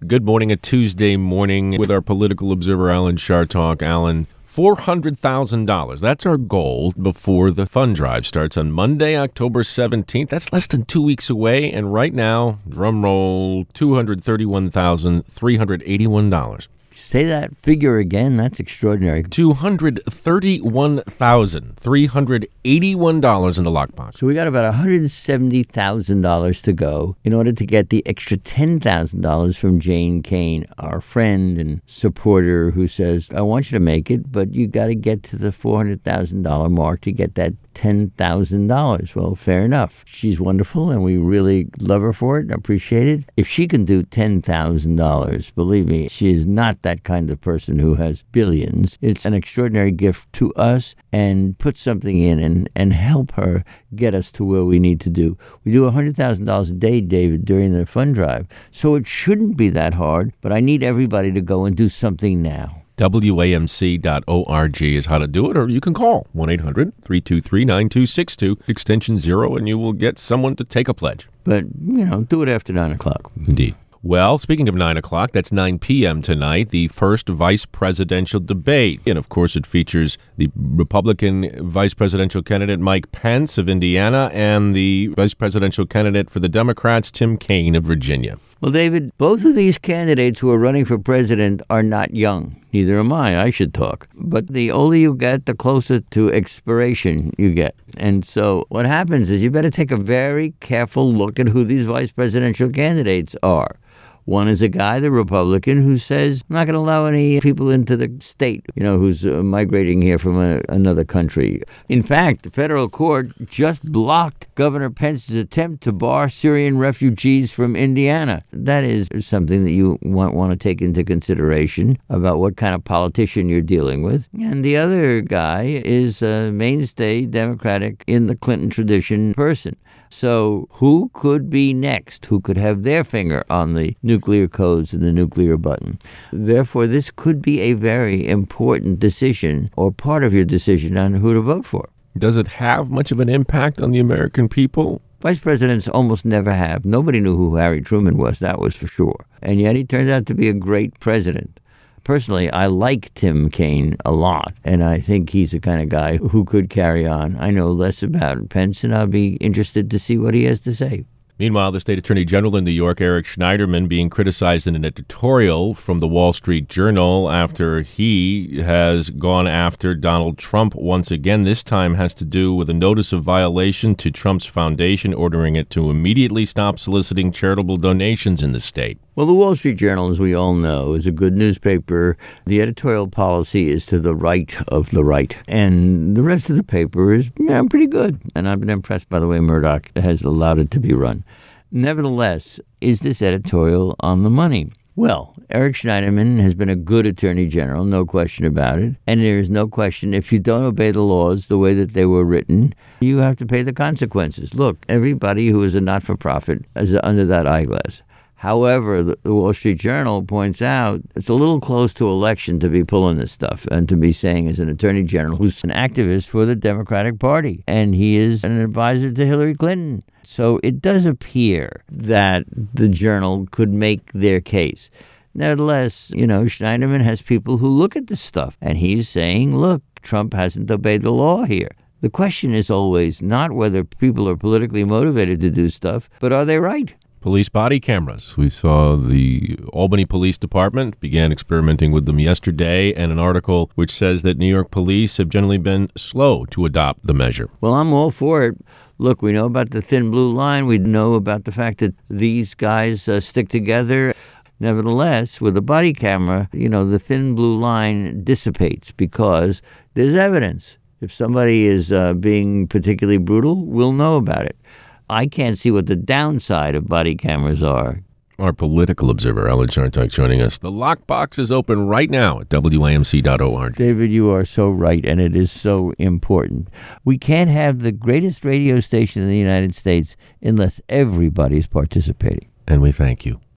Good morning, a Tuesday morning with our political observer, Alan Chartock. Alan, $400,000. That's our goal before the fund drive starts on Monday, October 17th. That's less than 2 weeks away. And right now, drum roll, $231,381. Say that figure again. That's extraordinary. $231,381 in the lockbox. So we got about $170,000 to go in order to get the extra $10,000 from Jane Kane, our friend and supporter, who says, I want you to make it, but you got to get to the $400,000 mark to get that $10,000. Well, fair enough. She's wonderful, and we really love her for it and appreciate it. If she can do $10,000, believe me, she is not that kind of person who has billions. It's an extraordinary gift to us, and put something in and help her get us to where we need to do. We do $100,000 a day, David, during the fund drive, so it shouldn't be that hard, but I need everybody to go and do something now. WAMC.org is how to do it, or you can call 1-800-323-9262, extension 0, and you will get someone to take a pledge. But, do it after 9 o'clock. Indeed. Well, speaking of 9 o'clock, that's 9 p.m. tonight, the first vice presidential debate. And, of course, it features the Republican vice presidential candidate Mike Pence of Indiana and the vice presidential candidate for the Democrats, Tim Kaine of Virginia. Well, David, both of these candidates who are running for president are not young. Neither am I should talk. But the older you get, the closer to expiration you get. And so what happens is you better take a very careful look at who these vice presidential candidates are. One is a guy, the Republican, who says, I'm not going to allow any people into the state, who's migrating here from another country. In fact, the federal court just blocked Governor Pence's attempt to bar Syrian refugees from Indiana. That is something that you want to take into consideration about what kind of politician you're dealing with. And the other guy is a mainstay Democratic in the Clinton tradition person. So who could be next? Who could have their finger on the nuclear codes and the nuclear button? Therefore, this could be a very important decision or part of your decision on who to vote for. Does it have much of an impact on the American people? Vice presidents almost never have. Nobody knew who Harry Truman was, that was for sure. And yet he turned out to be a great president. Personally, I like Tim Kaine a lot, and I think he's the kind of guy who could carry on. I know less about Pence, and I'll be interested to see what he has to say. Meanwhile, the state attorney general in New York, Eric Schneiderman, being criticized in an editorial from the Wall Street Journal after he has gone after Donald Trump once again. This time has to do with a notice of violation to Trump's foundation, ordering it to immediately stop soliciting charitable donations in the state. Well, the Wall Street Journal, as we all know, is a good newspaper. The editorial policy is to the right of the right. And the rest of the paper is pretty good. And I've been impressed by the way Murdoch has allowed it to be run. Nevertheless, is this editorial on the money? Well, Eric Schneiderman has been a good attorney general, no question about it. And there is no question, if you don't obey the laws the way that they were written, you have to pay the consequences. Look, everybody who is a not-for-profit is under that eyeglass. However, the Wall Street Journal points out it's a little close to election to be pulling this stuff and to be saying as an attorney general who's an activist for the Democratic Party. And he is an advisor to Hillary Clinton. So it does appear that the Journal could make their case. Nevertheless, Schneiderman has people who look at this stuff. And he's saying, look, Trump hasn't obeyed the law here. The question is always not whether people are politically motivated to do stuff, but are they right? Police body cameras. We saw the Albany Police Department began experimenting with them yesterday, and an article which says that New York police have generally been slow to adopt the measure. Well, I'm all for it. Look, we know about the thin blue line. We know about the fact that these guys stick together. Nevertheless, with a body camera, the thin blue line dissipates because there's evidence. If somebody is being particularly brutal, we'll know about it. I can't see what the downside of body cameras are. Our political observer, Alan Chartock, joining us. The lockbox is open right now at WAMC.org. David, you are so right, and it is so important. We can't have the greatest radio station in the United States unless everybody's participating. And we thank you.